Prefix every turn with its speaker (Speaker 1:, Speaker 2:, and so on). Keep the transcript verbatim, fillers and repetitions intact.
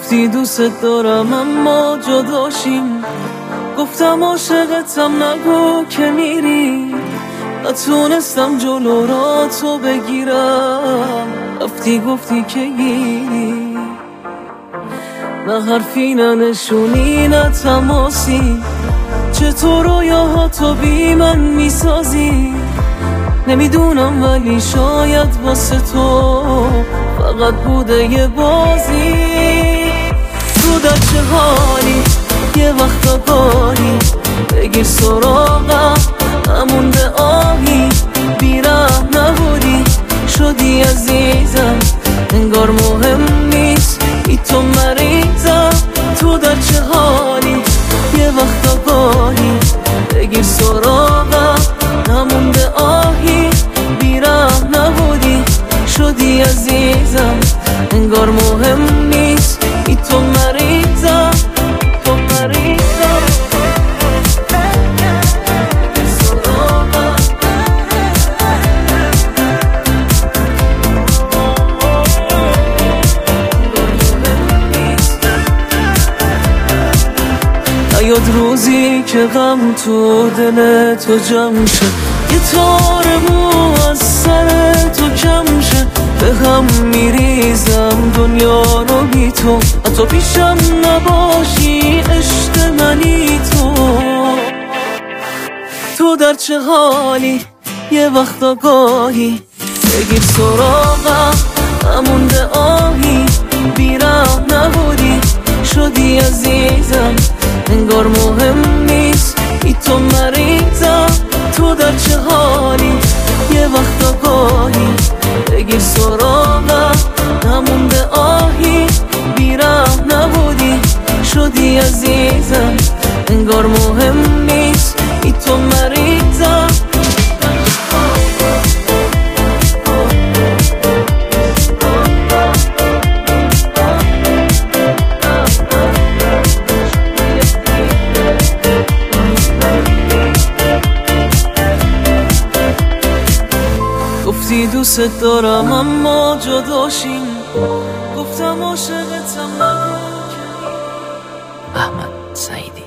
Speaker 1: گفتی دوست دارم اما جداشیم، گفتم عاشقتم نگو که میری، نتونستم جلو را تو بگیرم، رفتی گفتی که گیری، نه حرفی نه نشونی نه تماسی، چطور رویاها تو بی من میسازی، نمیدونم ولی شاید واسه تو فقط بوده یه بازی. تو در چه حالی؟ یه وقت آگاهی بگیر سراغم، همون به آهی بیرم نبودی شدی عزیزم، انگار مهم نیست ای تو مریضم. تو در چه حالی؟ یه وقت آگاهی بگیر سراغم، همون به آهی بیرم نبودی شدی عزیزم، انگار مهم نیست ای تو مریضم، تو مریضم. یاد روزی که غم تو دل تو جمع شه، یه تار مو از سر تو کم شه، به هم میریزم دنیا رو بی تو، حتی پیشم نباشی عشق منی تو. تو در چه حالی؟ یه وقت آگاهی بگیر سراغم، همون به آهی بیرم نبودی شدی عزیزم، انگار مهم نیست ای تو مریضم. تو در چه حالی؟ یه وقت آگاهی بگیر سراغم، همون به آهی بیرم نبودی شدی عزیزم، انگار مهم نیست ای تو مریضم. گفتی دوست دارم اما جداشیم، گفتم عاشقتم نگو که.
Speaker 2: احمد سعیدی.